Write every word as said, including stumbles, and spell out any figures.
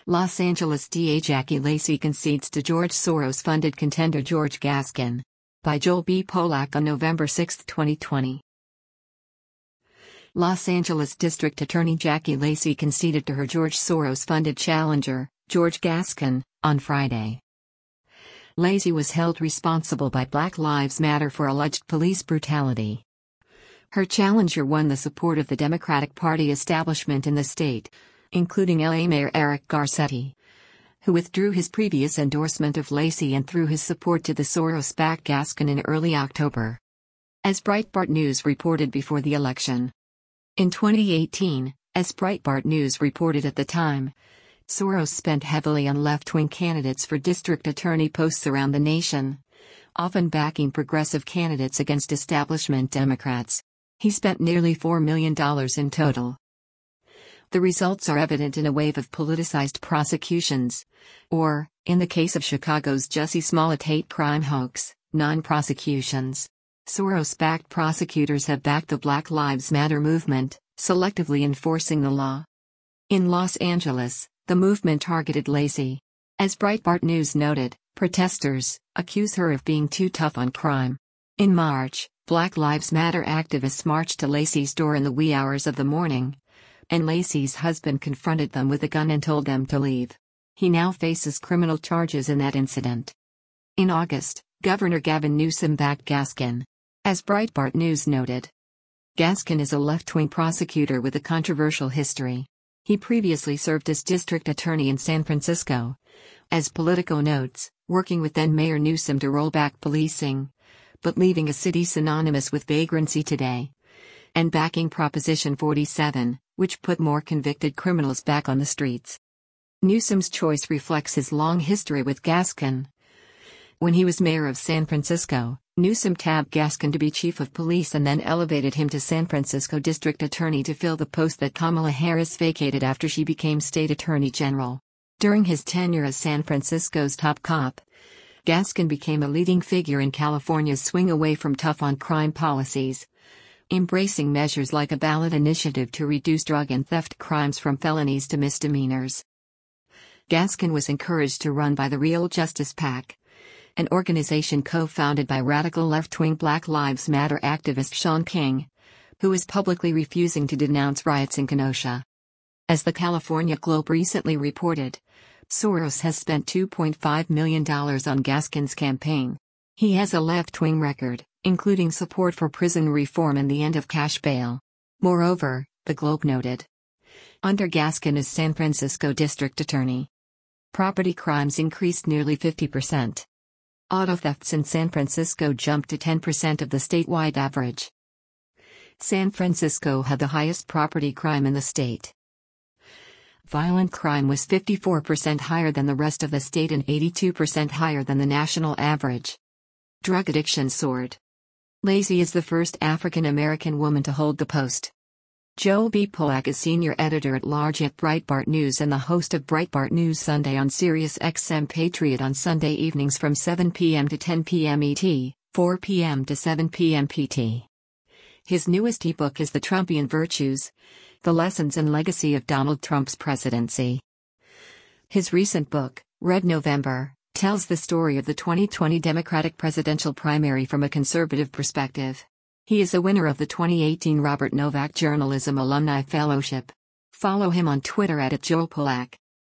Los Angeles D A Jackie Lacey concedes to George Soros-funded contender George Gascon. By Joel B. Polak on November sixth, twenty twenty. Los Angeles District Attorney Jackie Lacey conceded to her George Soros-funded challenger, George Gascon, on Friday. Lacey was held responsible by Black Lives Matter for alleged police brutality. Her challenger won the support of the Democratic Party establishment in the state, including L A Mayor Eric Garcetti, who withdrew his previous endorsement of Lacey and threw his support to the Soros-backed Gascon in early October. As Breitbart News reported before the election. In twenty eighteen, as Breitbart News reported at the time, Soros spent heavily on left-wing candidates for district attorney posts around the nation, often backing progressive candidates against establishment Democrats. He spent nearly four million dollars in total. The results are evident in a wave of politicized prosecutions, or, in the case of Chicago's Jussie Smollett hate crime hoax, non-prosecutions. Soros-backed prosecutors have backed the Black Lives Matter movement, selectively enforcing the law. In Los Angeles, the movement targeted Lacey. As Breitbart News noted, protesters accuse her of being too tough on crime. In March, Black Lives Matter activists marched to Lacey's door in the wee hours of the morning, and Lacey's husband confronted them with a gun and told them to leave. He now faces criminal charges in that incident. In August, Governor Gavin Newsom backed Gascon. As Breitbart News noted, Gascon is a left-wing prosecutor with a controversial history. He previously served as district attorney in San Francisco. As Politico notes, working with then-Mayor Newsom to roll back policing, but leaving a city synonymous with vagrancy today, and backing Proposition forty-seven, which put more convicted criminals back on the streets. Newsom's choice reflects his long history with Gascon. When he was mayor of San Francisco, Newsom tabbed Gascon to be chief of police and then elevated him to San Francisco district attorney to fill the post that Kamala Harris vacated after she became state attorney general. During his tenure as San Francisco's top cop, Gascon became a leading figure in California's swing away from tough-on-crime policies, embracing measures like a ballot initiative to reduce drug and theft crimes from felonies to misdemeanors. Gascon was encouraged to run by the Real Justice PAC, an organization co-founded by radical left-wing Black Lives Matter activist Shaun King, who is publicly refusing to denounce riots in Kenosha. As the California Globe recently reported, Soros has spent two point five million dollars on Gascon's campaign. He has a left-wing record, including support for prison reform and the end of cash bail. Moreover, the Globe noted, under Gascon as San Francisco district attorney, property crimes increased nearly fifty percent. Auto thefts in San Francisco jumped to ten percent of the statewide average. San Francisco had the highest property crime in the state. Violent crime was fifty-four percent higher than the rest of the state and eighty-two percent higher than the national average. Drug addiction soared. Lacey is the first African American woman to hold the post. Joel B. Polak is senior editor-at-large at Breitbart News and the host of Breitbart News Sunday on Sirius X M Patriot on Sunday evenings from seven p m to ten p m E T, four p m to seven p m P T. His newest ebook is The Trumpian Virtues: The Lessons and Legacy of Donald Trump's Presidency. His recent book, Red November, tells the story of the twenty twenty Democratic presidential primary from a conservative perspective. He is a winner of the twenty eighteen Robert Novak Journalism Alumni Fellowship. Follow him on Twitter at Joel Polak.